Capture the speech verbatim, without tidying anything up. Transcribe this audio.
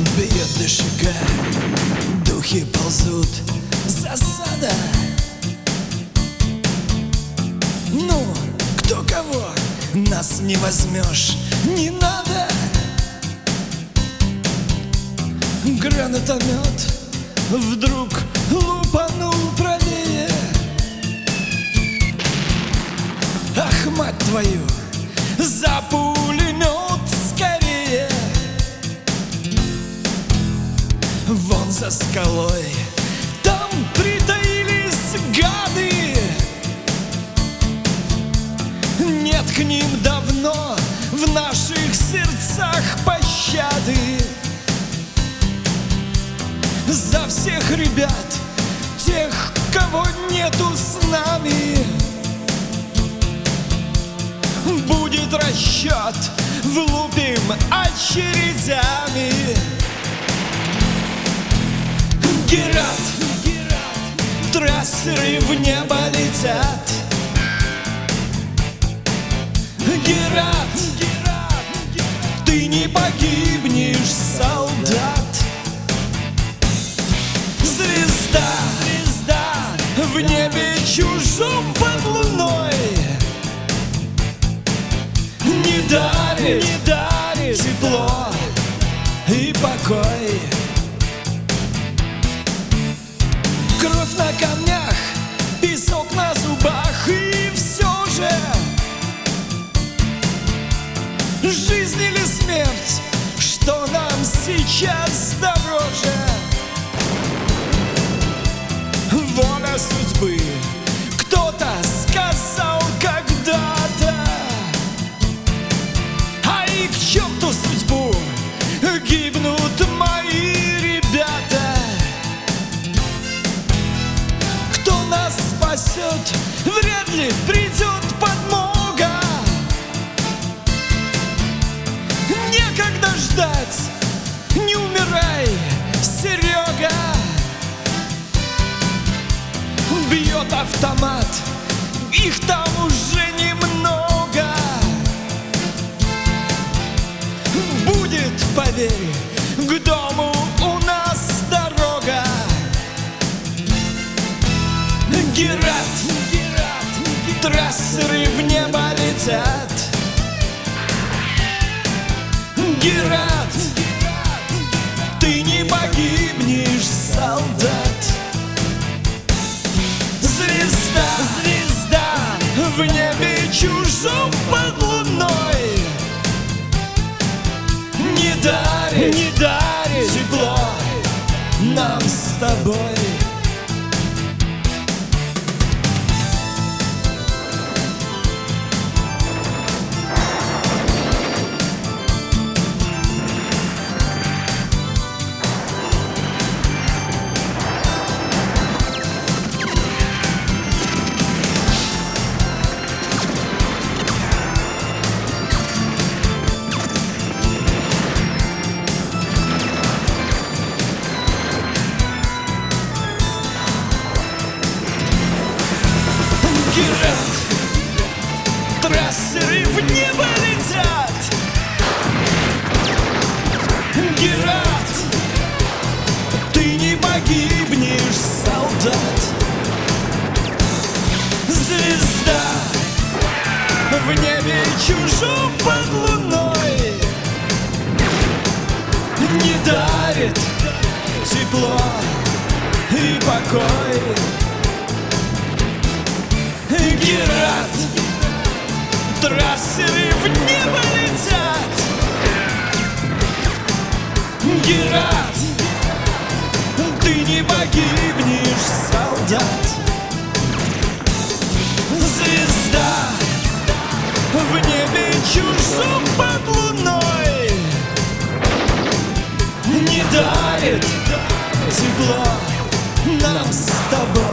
Бьет дышка, духи ползут, засада. Ну, кто кого, нас не возьмешь, не надо. Гранатомет вдруг лупанул правее. Ах, мать твою, за пулемет скорее. Вон за скалой, там притаились гады. Нет к ним давно в наших сердцах пощады. За всех ребят, тех, кого нету с нами, будет расчет, влупим очередями. Герат, трассеры в небо летят. Герат, ты не погибнешь, солдат. Звезда, звезда в небе чужом под луной не дарит, не дарит тепло и покой. Кровь на камнях, песок на зубах, и все же жизнь или смерть, что нам сейчас дороже? Воля судьбы, кто-то сказал когда-то. А и к черту судьбу, гибнут мои ребята. Кто нас спасет, вряд ли придет подмога. Некогда ждать, не умирай, Серега. Бьет автомат, их там уже немного. Будет, поверь, к дому у нас дорога. Герат, трассеры в небо летят. Герат, ты не погибнешь, солдат. Звезда, звезда в небе чужом под луной не дарит, не дарит тепло нам с тобой. Герат, трассеры в небо летят. Герат, ты не погибнешь, солдат. Звезда в небе чужом под луной не дарит тепло и покой. Герат, трассеры в небо летят. Герат, ты не погибнешь, солдат. Звезда в небе чужом под луной не дарит тепло нам с тобой.